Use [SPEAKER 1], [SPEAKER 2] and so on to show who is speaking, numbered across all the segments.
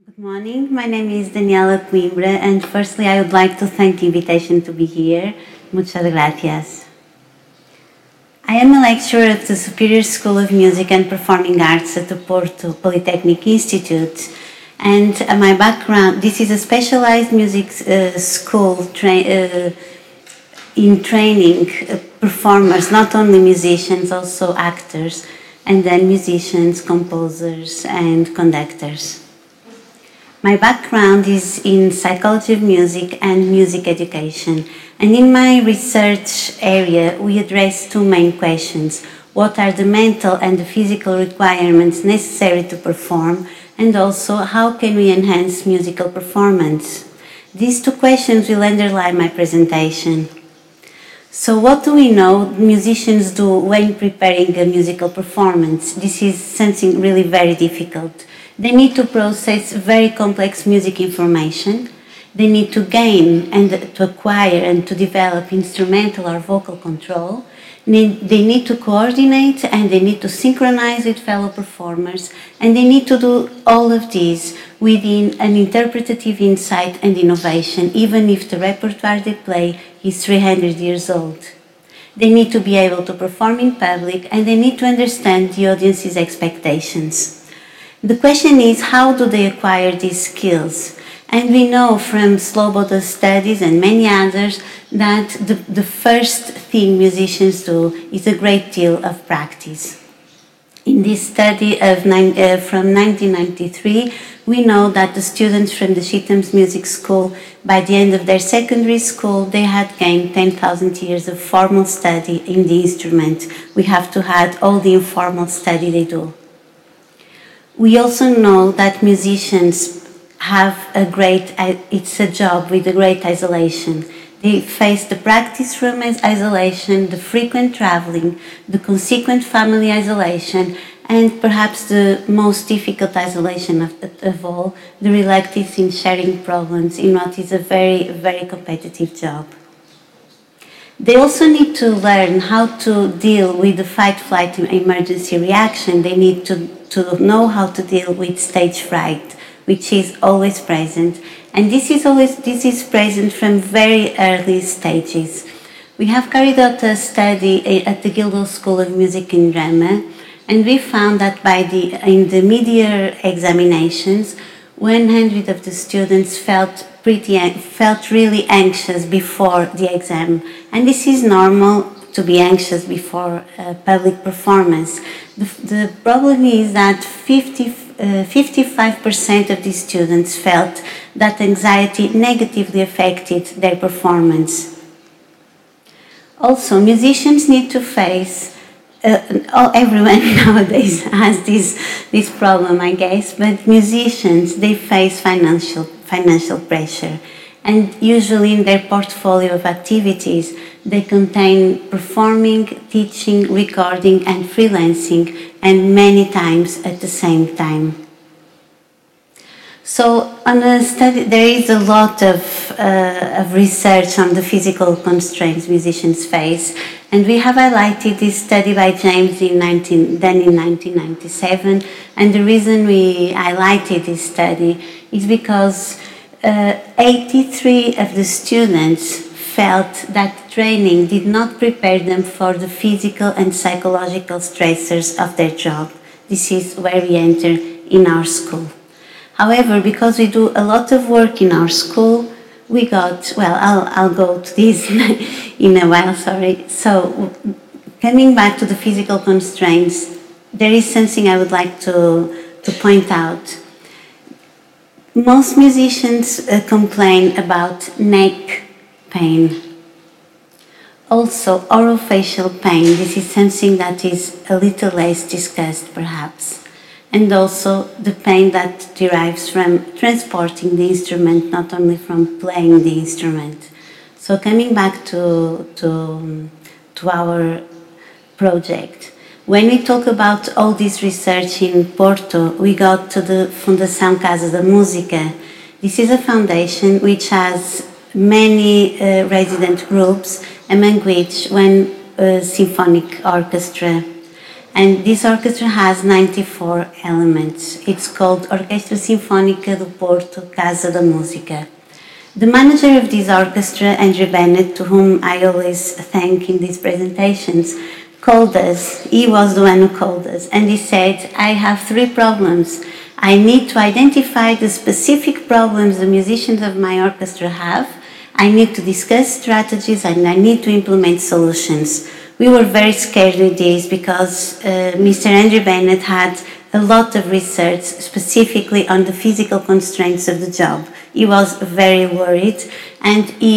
[SPEAKER 1] Good morning. My name is Daniela Coimbra, and firstly, I would like to thank the invitation to be here. Muchas gracias. I am a lecturer at the Superior School of Music and Performing Arts at the Porto Polytechnic Institute. And my background, this is a specialized music school in training performers, not only musicians, also actors, and then musicians, composers, and conductors. My background is in psychology of music and music education. And in my research area, we address two main questions. What are the mental and the physical requirements necessary to perform? And also, how can we enhance musical performance? These two questions will underlie my presentation. So what do we know musicians do when preparing a musical performance? This is something really very difficult. They need to process very complex music information. They need to gain and to acquire and to develop instrumental or vocal control. They need to coordinate and they need to synchronize with fellow performers. And they need to do all of this within an interpretative insight and innovation, even if the repertoire they play is 300 years old. They need to be able to perform in public and they need to understand the audience's expectations. The question is, how do they acquire these skills? And we know from Sloboda studies and many others that the first thing musicians do is a great deal of practice. In this study from 1993, we know that the students from the Chitham's Music School, by the end of their secondary school, they had gained 10,000 years of formal study in the instrument. We have to add all the informal study they do. We also know that musicians have it's a job with a great isolation. They face the practice room isolation, the frequent traveling, the consequent family isolation, and perhaps the most difficult isolation of all, the reluctance in sharing problems in what is a very, very competitive job. They also need to learn how to deal with the fight-flight emergency reaction. They need to know how to deal with stage fright, which is always present. And this is present from very early stages. We have carried out a study at the Guildhall School of Music and Drama, and we found that in the mid-year examinations, 100 of the students felt really anxious before the exam. And this is normal to be anxious before a public performance. The problem is that 55% of these students felt that anxiety negatively affected their performance. Also, musicians need to face everyone nowadays has this problem, I guess, but musicians, they face financial pressure. And usually in their portfolio of activities, they contain performing, teaching, recording, and freelancing, and many times at the same time. So on a study, there is a lot of research on the physical constraints musicians face, and we have highlighted this study by James done in 1997, and the reason we highlighted this study is because 83 of the students felt that training did not prepare them for the physical and psychological stressors of their job. This is where we enter in our school. However, because we do a lot of work in our school, we got, well, I'll go to this in a while, sorry. So, coming back to the physical constraints, there is something I would like to point out. Most musicians complain about neck pain. Also, orofacial pain. This is something that is a little less discussed, perhaps. And also the pain that derives from transporting the instrument, not only from playing the instrument. So coming back to our project, when we talk about all this research in Porto, we got to the Fundação Casa da Música. This is a foundation which has many resident groups, among which one symphonic orchestra. And this orchestra has 94 elements. It's called Orquestra Sinfónica do Porto Casa da Música. The manager of this orchestra, Andrew Bennett, to whom I always thank in these presentations, called us. He was the one who called us, and he said, I have 3 problems. I need to identify the specific problems the musicians of my orchestra have. I need to discuss strategies, and I need to implement solutions. We were very scared with this because Mr. Andrew Bennett had a lot of research specifically on the physical constraints of the job. He was very worried, and he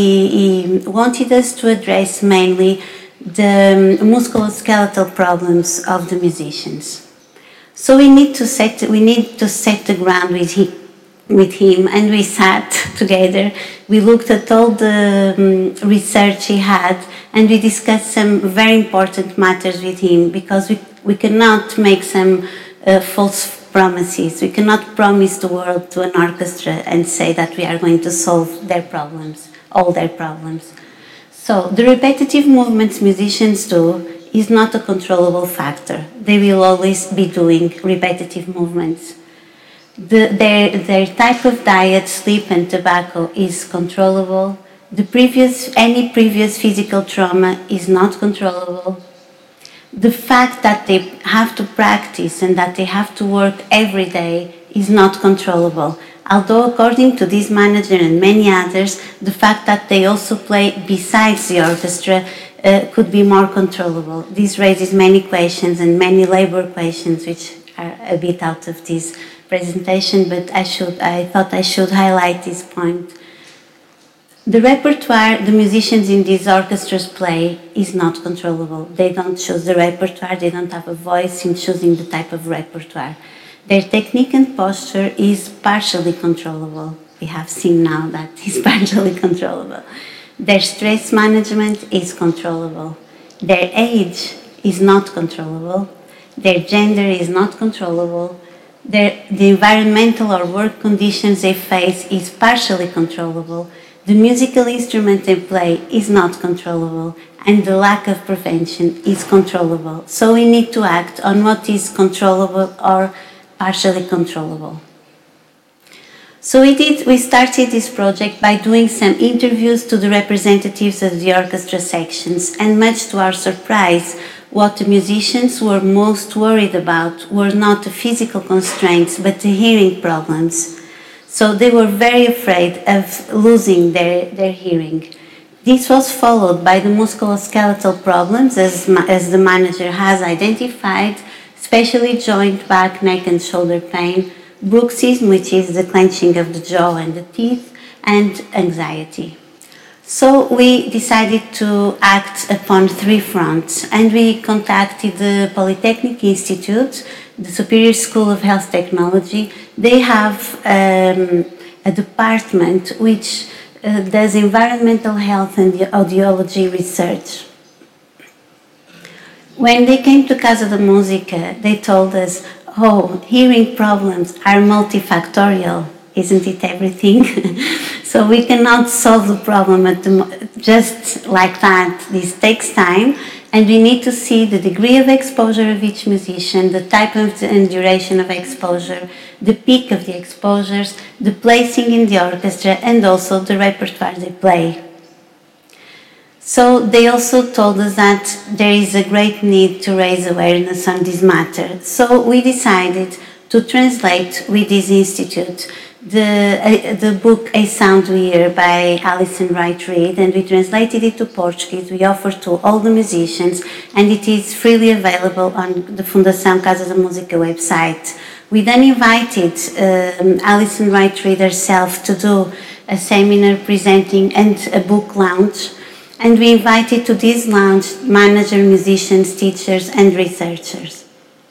[SPEAKER 1] wanted us to address mainly the musculoskeletal problems of the musicians. So we need to set the ground with him, and we sat together. We looked at all the research he had, and we discussed some very important matters with him, because we cannot make some false promises. We cannot promise the world to an orchestra and say that we are going to solve their problems, all their problems. So the repetitive movements musicians do is not a controllable factor. They will always be doing repetitive movements. Their type of diet, sleep and tobacco is controllable. Any previous physical trauma is not controllable. The fact that they have to practice and that they have to work every day is not controllable. Although according to this manager and many others, the fact that they also play besides the orchestra could be more controllable. This raises many questions and many labor questions, which are a bit out of this presentation, but I thought I should highlight this point. The repertoire the musicians in these orchestras play is not controllable. They don't choose the repertoire, they don't have a voice in choosing the type of repertoire. Their technique and posture is partially controllable. We have seen now that it's partially controllable. Their stress management is controllable. Their age is not controllable. Their gender is not controllable. The environmental or work conditions they face is partially controllable. The musical instrument they play is not controllable, and the lack of prevention is controllable. So we need to act on what is controllable or partially controllable. So we started this project by doing some interviews to the representatives of the orchestra sections, and much to our surprise, what the musicians were most worried about were not the physical constraints, but the hearing problems. So they were very afraid of losing their hearing. This was followed by the musculoskeletal problems, as the manager has identified, especially joint, back, neck and shoulder pain, bruxism, which is the clenching of the jaw and the teeth, and anxiety. So we decided to act upon 3 fronts, and we contacted the Polytechnic Institute, the Superior School of Health Technology. They have a department which does environmental health and audiology research. When they came to Casa da Música, they told us, oh, hearing problems are multifactorial, isn't it everything? So we cannot solve the problem just like that. This takes time, and we need to see the degree of exposure of each musician, the type of and duration of exposure, the peak of the exposures, the placing in the orchestra, and also the repertoire they play. So they also told us that there is a great need to raise awareness on this matter. So we decided to translate with this institute the book A Sound We Hear by Alison Wright Reed, and we translated it to Portuguese. We offered to all the musicians, and it is freely available on the Fundação Casa da Música website. We then invited Alison Wright Reed herself to do a seminar presenting and a book launch, and we invited to this launch managers, musicians, teachers and researchers.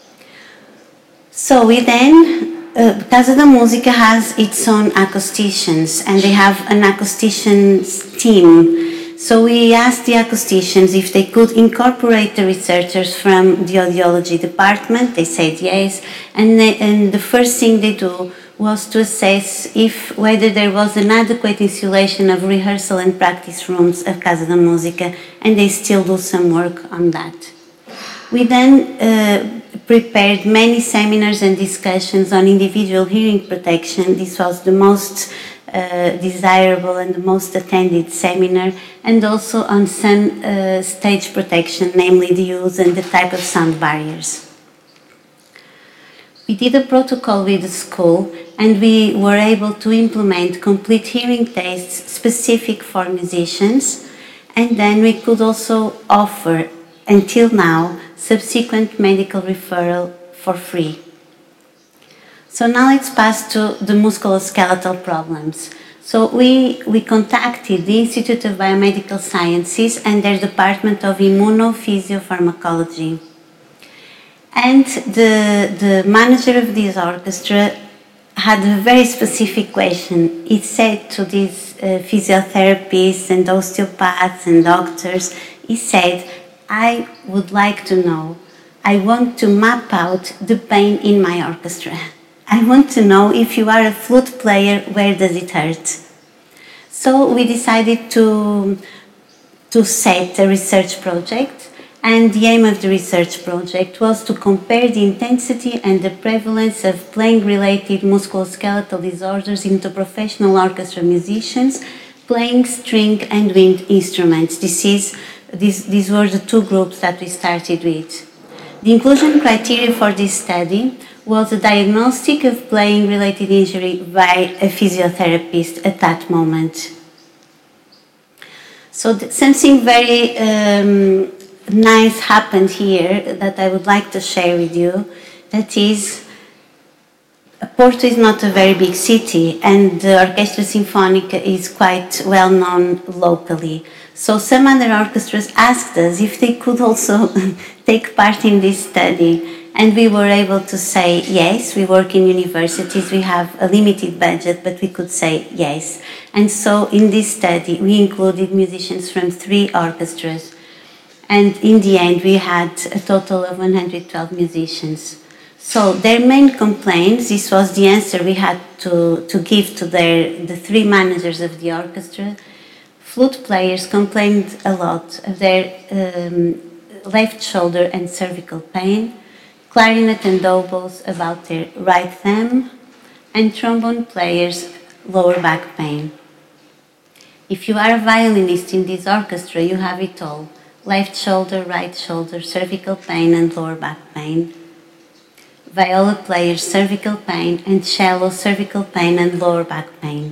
[SPEAKER 1] So we then Casa da Música has its own acousticians, and they have an acousticians team. So we asked the acousticians if they could incorporate the researchers from the audiology department. They said yes, and the first thing they do was to assess whether there was an adequate insulation of rehearsal and practice rooms of Casa da Música, and they still do some work on that. We then prepared many seminars and discussions on individual hearing protection. This was the most desirable and the most attended seminar, and also on some stage protection, namely the use and the type of sound barriers. We did a protocol with the school, and we were able to implement complete hearing tests specific for musicians, and then we could also offer, until now, subsequent medical referral for free. So now let's pass to the musculoskeletal problems. So we contacted the Institute of Biomedical Sciences and their Department of Immunophysiopharmacology. And the manager of this orchestra had a very specific question. He said to these physiotherapists and osteopaths and doctors, he said, I would like to know, I want to map out the pain in my orchestra. I want to know if you are a flute player, where does it hurt? So we decided to set a research project, and the aim of the research project was to compare the intensity and the prevalence of playing-related musculoskeletal disorders into professional orchestra musicians playing string and wind instruments. These were the two groups that we started with. The inclusion criteria for this study was a diagnostic of playing-related injury by a physiotherapist at that moment. So something very nice happened here that I would like to share with you. That is, Porto is not a very big city, and the Orchestra Sinfónica is quite well known locally. So some other orchestras asked us if they could also take part in this study. And we were able to say yes. We work in universities, we have a limited budget, but we could say yes. And so in this study, we included musicians from 3 orchestras. And in the end, we had a total of 112 musicians. So their main complaints, this was the answer we had to give to the 3 managers of the orchestra. Flute players complained a lot of their left shoulder and cervical pain, clarinet and oboes about their right thumb, and trombone players lower back pain. If you are a violinist in this orchestra, you have it all: left shoulder, right shoulder, cervical pain and lower back pain. Viola players, cervical pain, and cello, cervical pain and lower back pain.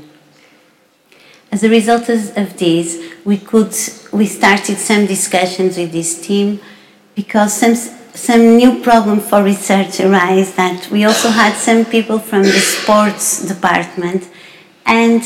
[SPEAKER 1] As a result of this, we started some discussions with this team, because some new problem for research arose, that we also had some people from the sports department, and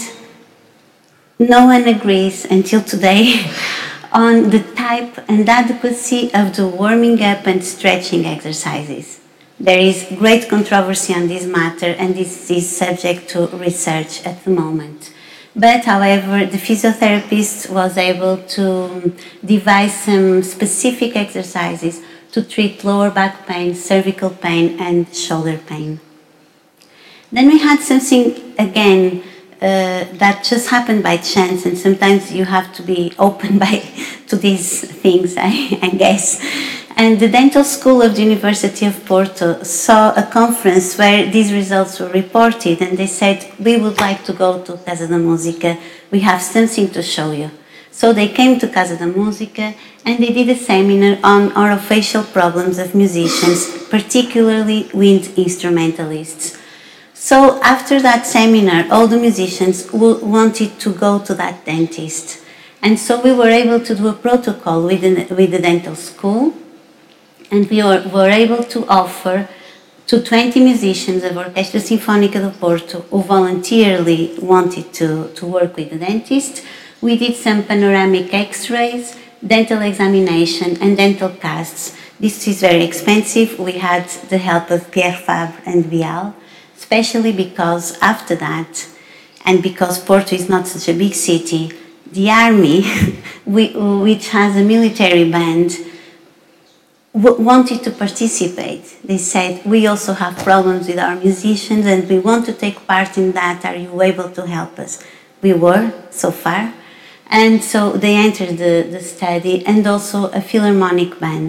[SPEAKER 1] no one agrees until today on the type and adequacy of the warming up and stretching exercises. There is great controversy on this matter, and this is subject to research at the moment. But, however, the physiotherapist was able to devise some specific exercises to treat lower back pain, cervical pain, and shoulder pain. Then we had something, again, that just happened by chance, and sometimes you have to be open to these things, I guess. And the dental school of the University of Porto saw a conference where these results were reported, and they said, we would like to go to Casa da Música, we have something to show you. So they came to Casa da Música, and they did a seminar on orofacial problems of musicians, particularly wind instrumentalists. So after that seminar, all the musicians wanted to go to that dentist. And so we were able to do a protocol with the dental school, and we were able to offer to 20 musicians of Orquestra Sinfónica do Porto who voluntarily wanted to work with the dentist. We did some panoramic x-rays, dental examination, and dental casts. This is very expensive. We had the help of Pierre Fabre and Bial, especially because after that, and because Porto is not such a big city, the army, which has a military band, wanted to participate. They said, we also have problems with our musicians and we want to take part in that. Are you able to help us? We were, so far. And so they entered the study, and also a philharmonic band.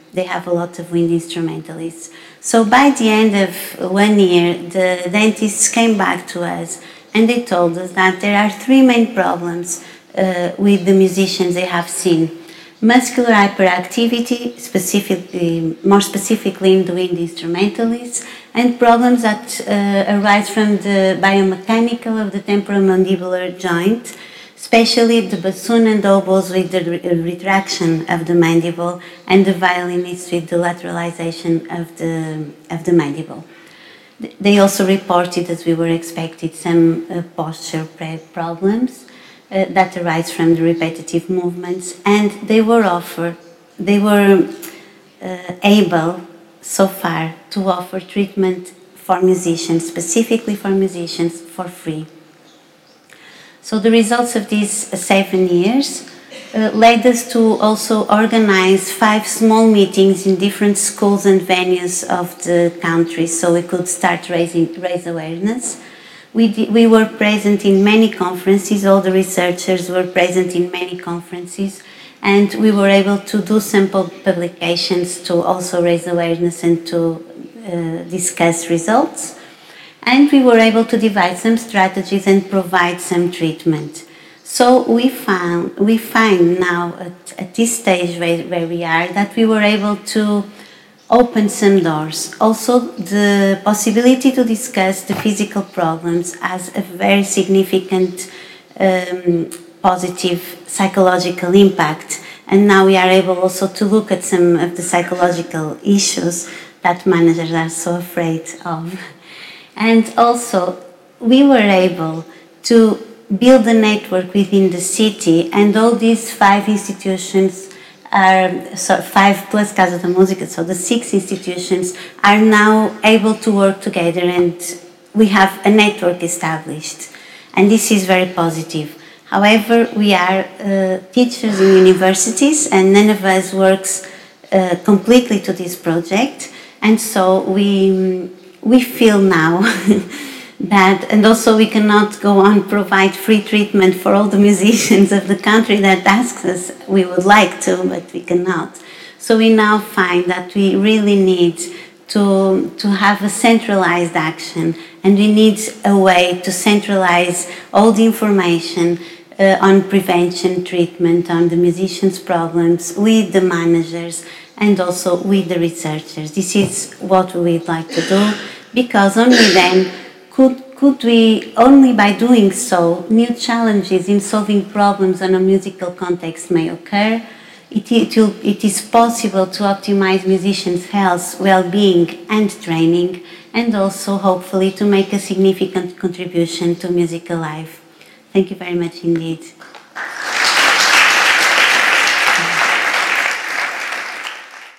[SPEAKER 1] They have a lot of wind instrumentalists. So by the end of 1 year, the dentists came back to us and they told us that there are 3 main problems with the musicians they have seen. Muscular hyperactivity, more specifically in the wind instrumentalists, and problems that arise from the biomechanical of the temporomandibular joint, especially the bassoon and oboes with the retraction of the mandible, and the violinists with the lateralization of the mandible. They also reported, as we were expected, some posture problems that arise from the repetitive movements, and they were able so far to offer treatment for musicians, specifically for musicians, for free. So the results of these 7 years led us to also organize 5 small meetings in different schools and venues of the country, so we could start raise awareness. We were present in many conferences, all the researchers were present in many conferences, and we were able to do some publications to also raise awareness and to discuss results. And we were able to devise some strategies and provide some treatment. So we find now at this stage where we are that we were able to open some doors. Also, the possibility to discuss the physical problems has a very significant positive psychological impact. And now we are able also to look at some of the psychological issues that managers are so afraid of. And also, we were able to build a network within the city, and all these 5 institutions are, 5 plus Casa da Música, so the 6 institutions are now able to work together, and we have a network established. And this is very positive. However, we are teachers in universities, and none of us works completely to this project, and so we feel now that, and also we cannot go on provide free treatment for all the musicians of the country that asks us. We would like to, but we cannot. So we now find that we really need to have a centralized action, and we need a way to centralize all the information on prevention, treatment, on the musicians' problems with the managers and also with the researchers. This is what we would like to do, because only then could we, only by doing so, new challenges in solving problems on a musical context may occur. It is possible to optimize musicians' health, well-being and training, and also hopefully to make a significant contribution to musical life. Thank you very much indeed.